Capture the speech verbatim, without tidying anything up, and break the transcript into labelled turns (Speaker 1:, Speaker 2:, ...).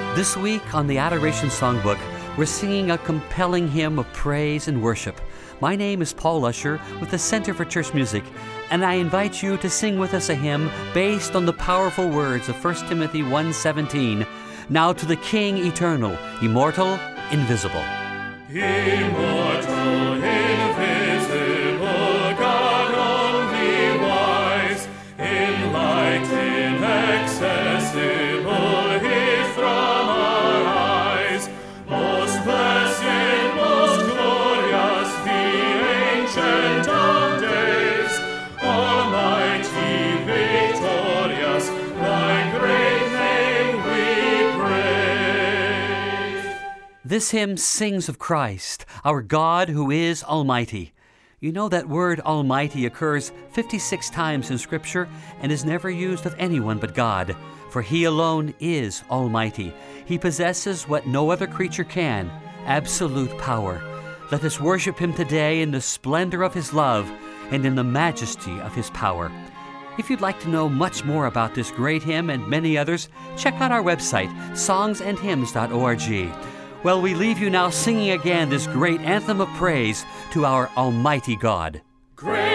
Speaker 1: This week on the Adoration Songbook, we're singing a compelling hymn of praise and worship. My name is Paul Usher with the Center for Church Music, and I invite you to sing with us a hymn based on the powerful words of First Timothy one seventeen. Now to the King eternal, immortal, invisible.
Speaker 2: Immortal, invisible, God only wise, in light inaccessible, hid from our eyes. Most blessed, most glorious, the Ancient of Days, Almighty, victorious, thy great name we praise.
Speaker 1: This hymn sings of Christ, our God who is Almighty. You know that word Almighty occurs fifty-six times in Scripture and is never used of anyone but God, for He alone is Almighty. He possesses what no other creature can, absolute power. Let us worship Him today in the splendor of His love and in the majesty of His power. If you'd like to know much more about this great hymn and many others, check out our website, songs and hymns dot org. Well, we leave you now singing again this great anthem of praise to our Almighty God.
Speaker 2: Great